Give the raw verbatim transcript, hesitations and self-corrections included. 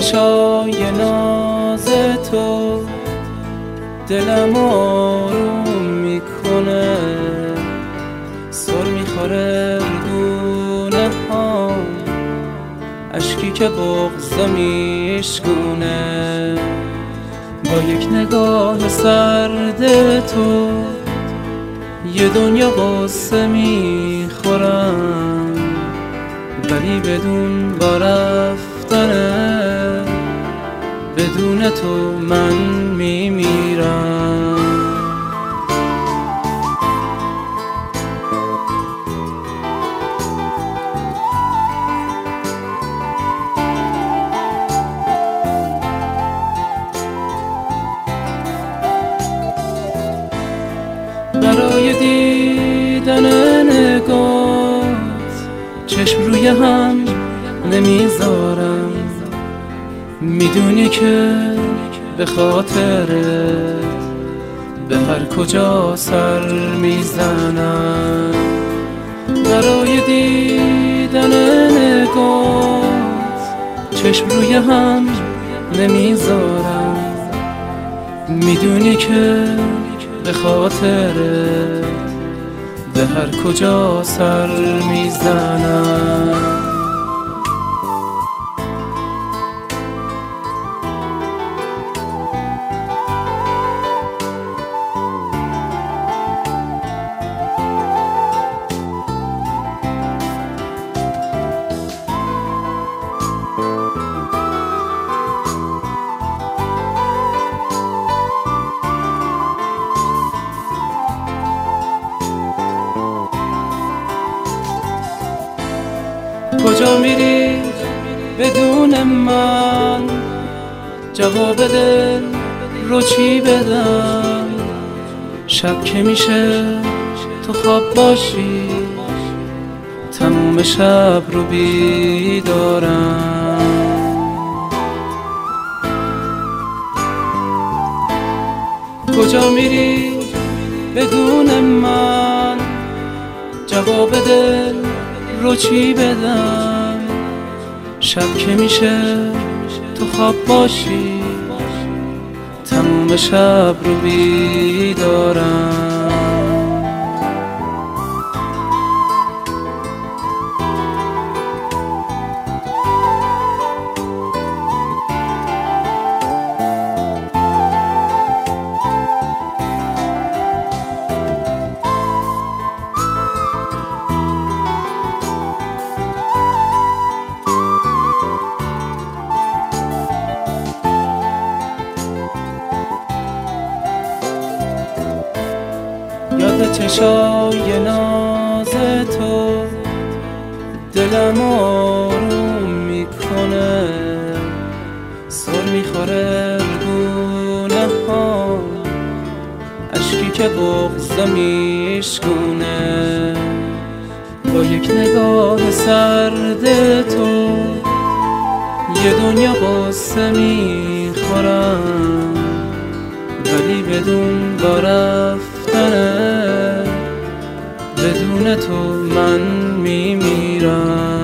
چشای ناز تو دلم آروم میکنه، سر میخوره دونه ها، اشکی که بغض میشکونه. با یک نگاه سرد تو یه دنیا قصه میخورم، ولی بدون با رفتنه بدون تو من میمیرم. برای دیدن نگات چشم روی هم نمیذارم، میدونی که به خاطرت به هر کجا سر میزنم. برای دیدن نگات چشم روی هم نمیذارم، میدونی که به خاطرت به هر کجا سر میزنم. کجا میری بدون من؟ جواب دل رو چی بدم؟ شب که میشه تو خواب باشی، تموم شب رو بیدارم. کجا میری بدون من؟ جواب دل رو چی بدم؟ شب که میشه تو خواب باشی، تموم شب رو بیدارم. یاد چشای ناز تو دلم آروم میکنه، سر میخوره گونه ها، اشکی که بغض میشکونه. با یک نگاه سرد تو یه دنیا قصه میخورم، ولی بدون با رفتنه بدون تو من میمیرم.